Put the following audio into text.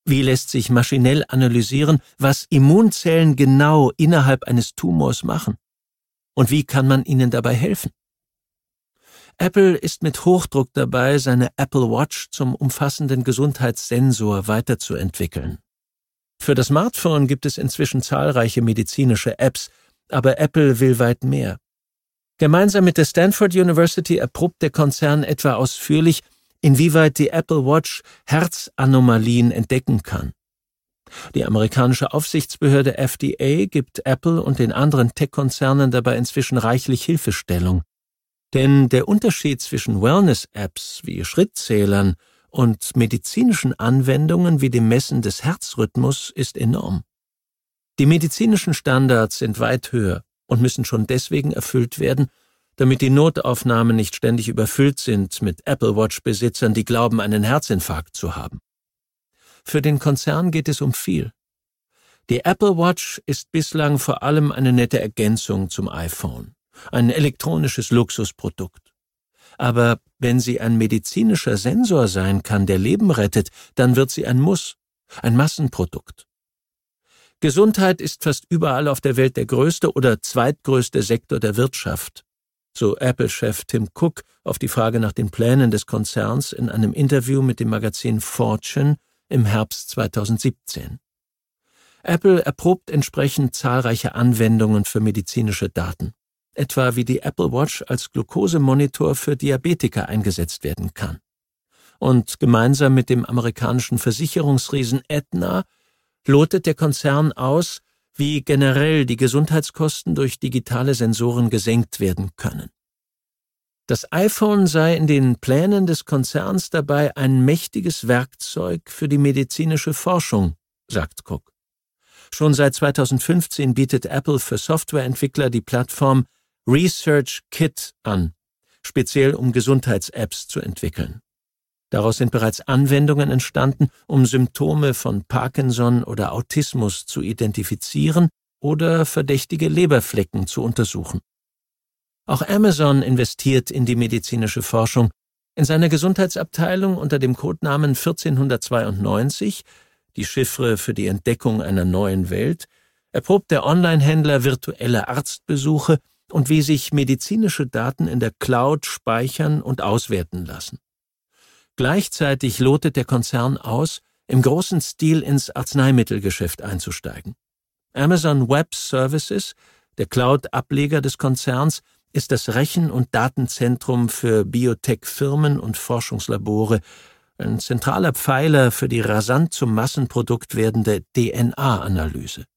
Wie lässt sich maschinell analysieren, was Immunzellen genau innerhalb eines Tumors machen? Und wie kann man ihnen dabei helfen? Apple ist mit Hochdruck dabei, seine Apple Watch zum umfassenden Gesundheitssensor weiterzuentwickeln. Für das Smartphone gibt es inzwischen zahlreiche medizinische Apps, aber Apple will weit mehr. Gemeinsam mit der Stanford University erprobt der Konzern etwa ausführlich, inwieweit die Apple Watch Herzanomalien entdecken kann. Die amerikanische Aufsichtsbehörde FDA gibt Apple und den anderen Tech-Konzernen dabei inzwischen reichlich Hilfestellung. Denn der Unterschied zwischen Wellness-Apps wie Schrittzählern und medizinischen Anwendungen wie dem Messen des Herzrhythmus ist enorm. Die medizinischen Standards sind weit höher und müssen schon deswegen erfüllt werden, damit die Notaufnahmen nicht ständig überfüllt sind mit Apple Watch-Besitzern, die glauben, einen Herzinfarkt zu haben. Für den Konzern geht es um viel. Die Apple Watch ist bislang vor allem eine nette Ergänzung zum iPhone, ein elektronisches Luxusprodukt. Aber wenn sie ein medizinischer Sensor sein kann, der Leben rettet, dann wird sie ein Muss, ein Massenprodukt. Gesundheit ist fast überall auf der Welt der größte oder zweitgrößte Sektor der Wirtschaft, so Apple-Chef Tim Cook auf die Frage nach den Plänen des Konzerns in einem Interview mit dem Magazin Fortune im Herbst 2017. Apple erprobt entsprechend zahlreiche Anwendungen für medizinische Daten, etwa wie die Apple Watch als Glukosemonitor für Diabetiker eingesetzt werden kann. Und gemeinsam mit dem amerikanischen Versicherungsriesen Aetna lotet der Konzern aus, wie generell die Gesundheitskosten durch digitale Sensoren gesenkt werden können. Das iPhone sei in den Plänen des Konzerns dabei ein mächtiges Werkzeug für die medizinische Forschung, sagt Cook. Schon seit 2015 bietet Apple für Softwareentwickler die Plattform ResearchKit an, speziell um Gesundheits-Apps zu entwickeln. Daraus sind bereits Anwendungen entstanden, um Symptome von Parkinson oder Autismus zu identifizieren oder verdächtige Leberflecken zu untersuchen. Auch Amazon investiert in die medizinische Forschung. In seiner Gesundheitsabteilung unter dem Codenamen 1492, die Chiffre für die Entdeckung einer neuen Welt, erprobt der Online-Händler virtuelle Arztbesuche und wie sich medizinische Daten in der Cloud speichern und auswerten lassen. Gleichzeitig lotet der Konzern aus, im großen Stil ins Arzneimittelgeschäft einzusteigen. Amazon Web Services, der Cloud-Ableger des Konzerns, ist das Rechen- und Datenzentrum für Biotech-Firmen und Forschungslabore, ein zentraler Pfeiler für die rasant zum Massenprodukt werdende DNA-Analyse.